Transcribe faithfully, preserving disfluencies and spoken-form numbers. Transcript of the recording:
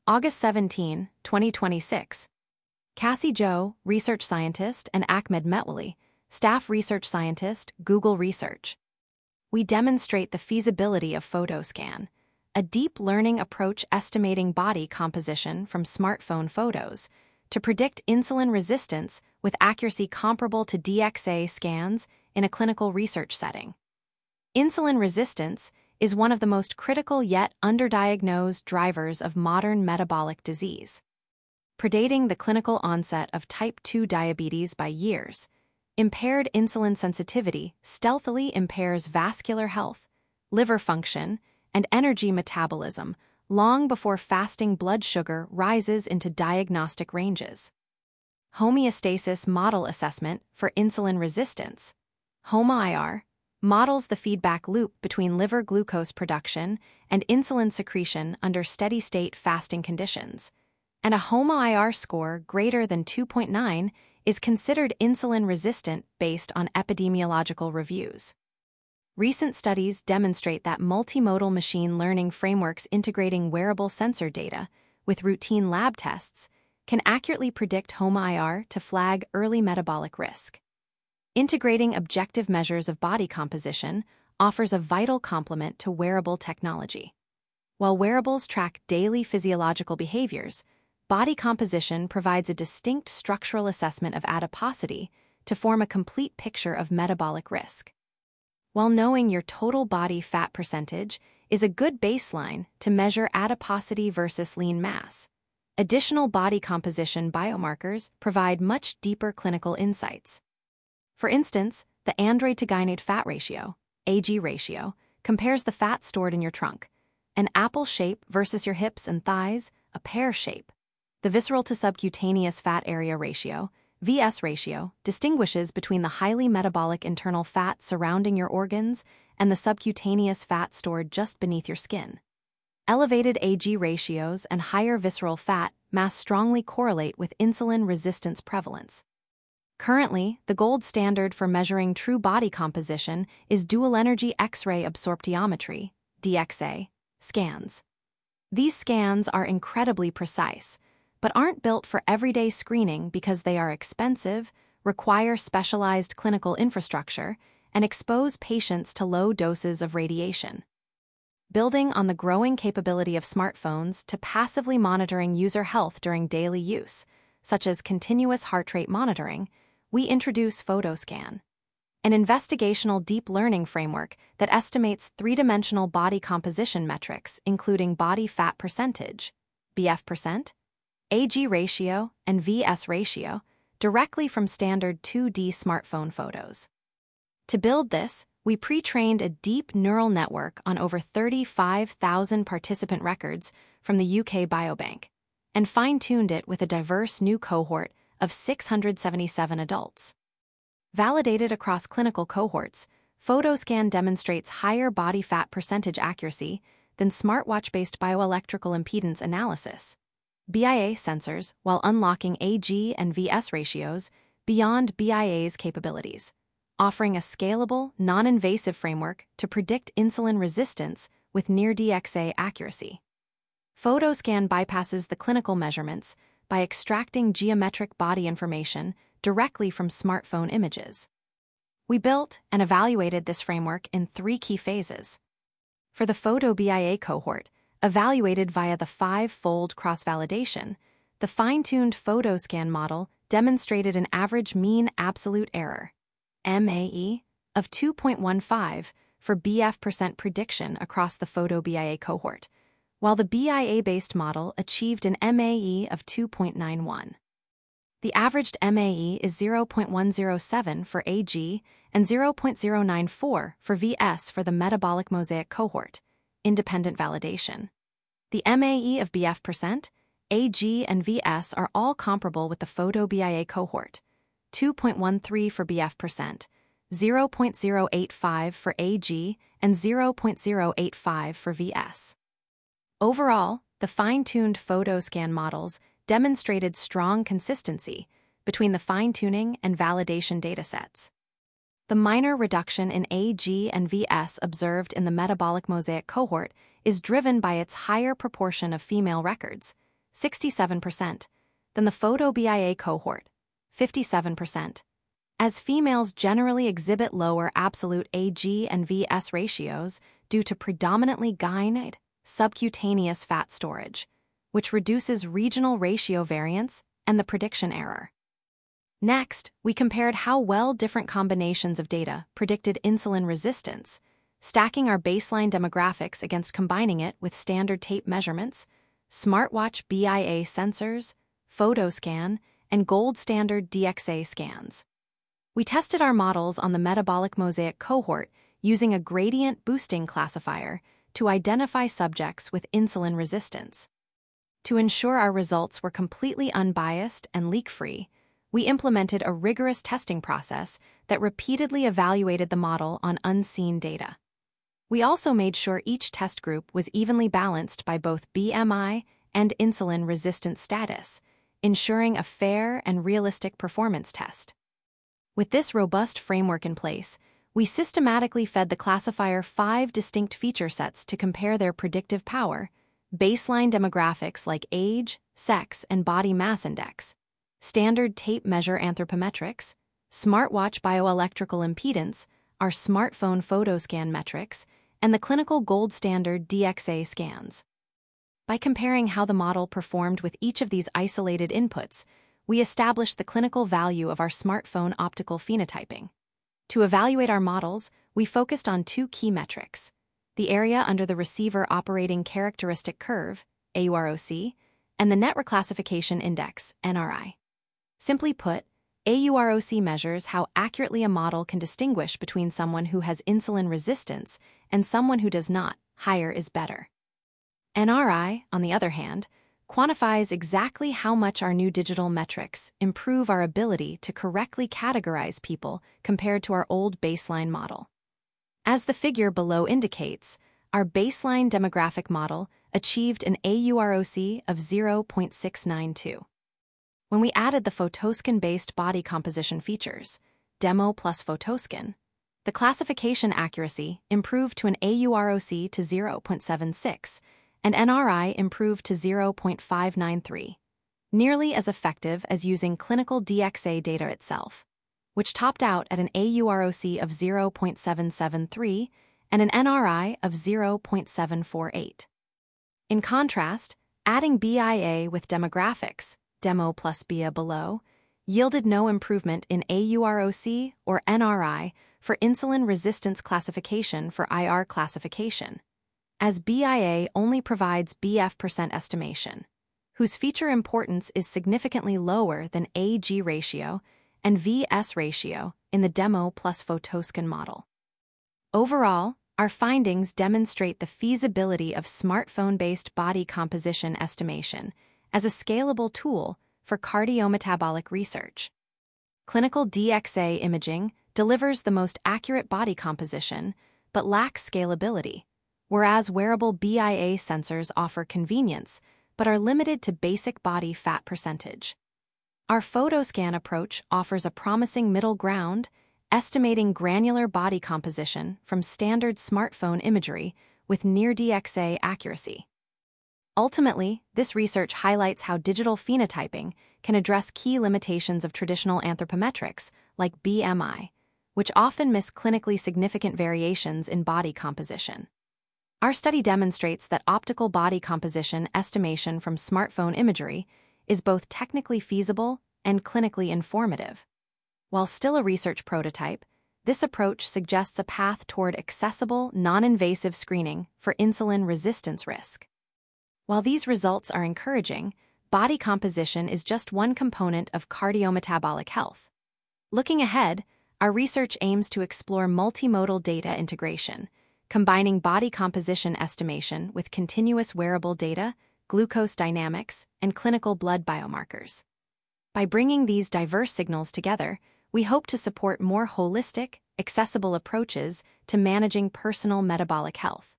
August seventeenth, twenty twenty-six. Cassie Zhou, research scientist, and Ahmed Metwally, staff research scientist, Google Research. We demonstrate the feasibility of PhotoScan, a deep learning approach estimating body composition from smartphone photos to predict insulin resistance with accuracy comparable to D X A scans in a clinical research setting. Insulin resistance is one of the most critical yet underdiagnosed drivers of modern metabolic disease. Predating the clinical onset of type two diabetes by years, impaired insulin sensitivity stealthily impairs vascular health, liver function, and energy metabolism long before fasting blood sugar rises into diagnostic ranges. Homeostasis Model Assessment for Insulin Resistance, HOMA-I R, models the feedback loop between liver glucose production and insulin secretion under steady-state fasting conditions, and a HOMA-I R score greater than two point nine is considered insulin-resistant based on epidemiological reviews. Recent studies demonstrate that multimodal machine learning frameworks integrating wearable sensor data with routine lab tests can accurately predict HOMA-I R to flag early metabolic risk. Integrating objective measures of body composition offers a vital complement to wearable technology. While wearables track daily physiological behaviors, body composition provides a distinct structural assessment of adiposity to form a complete picture of metabolic risk. While knowing your total body fat percentage is a good baseline to measure adiposity versus lean mass, additional body composition biomarkers provide much deeper clinical insights. For instance, the android-to-gynoid fat ratio, A G ratio, compares the fat stored in your trunk, an apple shape versus your hips and thighs, a pear shape. The visceral to subcutaneous fat area ratio, V S ratio, distinguishes between the highly metabolic internal fat surrounding your organs and the subcutaneous fat stored just beneath your skin. Elevated A G ratios and higher visceral fat mass strongly correlate with insulin resistance prevalence. Currently, the gold standard for measuring true body composition is dual-energy X-ray absorptiometry, D X A, scans. These scans are incredibly precise, but aren't built for everyday screening because they are expensive, require specialized clinical infrastructure, and expose patients to low doses of radiation. Building on the growing capability of smartphones to passively monitoring user health during daily use, such as continuous heart rate monitoring, we introduce PhotoScan, an investigational deep learning framework that estimates three-dimensional body composition metrics including body fat percentage, B F percent, A G ratio, and V S ratio directly from standard two D smartphone photos. To build this, we pre-trained a deep neural network on over thirty-five thousand participant records from the U K Biobank, and fine-tuned it with a diverse new cohort of six hundred seventy-seven adults. Validated across clinical cohorts, PhotoScan demonstrates higher body fat percentage accuracy than smartwatch-based bioelectrical impedance analysis, B I A sensors, while unlocking A G and V S ratios beyond B I A's capabilities, offering a scalable, non-invasive framework to predict insulin resistance with near D X A accuracy. PhotoScan bypasses the clinical measurements by extracting geometric body information directly from smartphone images. We built and evaluated this framework in three key phases. For the Photo-B I A cohort, evaluated via the five-fold cross-validation, the fine-tuned PhotoScan model demonstrated an average mean absolute error, M A E, of two point one five for B F percent prediction across the Photo-B I A cohort, while the B I A-based model achieved an M A E of two point nine one. The averaged M A E is zero point one zero seven for A G and zero point zero nine four for V S for the Metabolic Mosaic cohort, independent validation. The M A E of B F percent, A G, and V S are all comparable with the Photo-B I A cohort, two point one three for B F percent, zero point zero eight five for A G, and zero point zero eight five for V S. Overall, the fine-tuned PhotoScan models demonstrated strong consistency between the fine-tuning and validation datasets. The minor reduction in A G and V S observed in the Metabolic Mosaic cohort is driven by its higher proportion of female records, sixty-seven percent, than the photo-BIA cohort, fifty-seven percent. As females generally exhibit lower absolute A G and V S ratios due to predominantly gynoid, subcutaneous fat storage, which reduces regional ratio variance and the prediction error. Next, we compared how well different combinations of data predicted insulin resistance, stacking our baseline demographics against combining it with standard tape measurements, smartwatch B I A sensors, PhotoScan, and gold standard D X A scans. We tested our models on the metabolic mosaic cohort using a gradient boosting classifier to identify subjects with insulin resistance. To ensure our results were completely unbiased and leak-free, we implemented a rigorous testing process that repeatedly evaluated the model on unseen data. We also made sure each test group was evenly balanced by both B M I and insulin resistance status, ensuring a fair and realistic performance test. With this robust framework in place, we systematically fed the classifier five distinct feature sets to compare their predictive power: baseline demographics like age, sex, and body mass index, standard tape measure anthropometrics, smartwatch bioelectrical impedance, our smartphone PhotoScan metrics, and the clinical gold standard D X A scans. By comparing how the model performed with each of these isolated inputs, we established the clinical value of our smartphone optical phenotyping. To evaluate our models, we focused on two key metrics: the area under the receiver operating characteristic curve, A U R O C, and the net reclassification index, N R I. Simply put, A U R O C measures how accurately a model can distinguish between someone who has insulin resistance and someone who does not. Higher is better. N R I, on the other hand, quantifies exactly how much our new digital metrics improve our ability to correctly categorize people compared to our old baseline model. As the figure below indicates, our baseline demographic model achieved an A U R O C of zero point six nine two. When we added the PhotoScan-based body composition features, Demo plus PhotoScan, the classification accuracy improved to an A U R O C to zero point seven six, and N R I improved to zero point five nine three, nearly as effective as using clinical D X A data itself, which topped out at an A U R O C of zero point seven seven three and an N R I of zero point seven four eight. In contrast, adding B I A with demographics, Demo plus B I A below, yielded no improvement in A U R O C or N R I for insulin resistance classification for I R classification, as B I A only provides B F percent estimation, whose feature importance is significantly lower than A G ratio and V S ratio in the Demo plus PhotoScan model. Overall, our findings demonstrate the feasibility of smartphone-based body composition estimation as a scalable tool for cardiometabolic research. Clinical D X A imaging delivers the most accurate body composition but lacks scalability, whereas wearable B I A sensors offer convenience but are limited to basic body fat percentage. Our PhotoScan approach offers a promising middle ground, estimating granular body composition from standard smartphone imagery with near D X A accuracy. Ultimately, this research highlights how digital phenotyping can address key limitations of traditional anthropometrics like B M I, which often miss clinically significant variations in body composition. Our study demonstrates that optical body composition estimation from smartphone imagery is both technically feasible and clinically informative. While still a research prototype, this approach suggests a path toward accessible, non-invasive screening for insulin resistance risk. While these results are encouraging, body composition is just one component of cardiometabolic health. Looking ahead, our research aims to explore multimodal data integration, combining body composition estimation with continuous wearable data, glucose dynamics, and clinical blood biomarkers. By bringing these diverse signals together, we hope to support more holistic, accessible approaches to managing personal metabolic health.